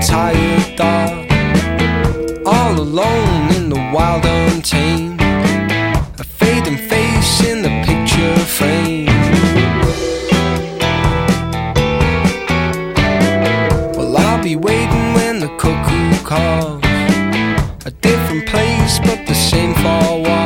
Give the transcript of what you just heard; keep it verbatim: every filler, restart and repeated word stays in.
tired dog, all alone in the wild untamed, a fading face in the picture frame. Well, I'll be waiting when the cuckoo calls, a different place but the same fall wall.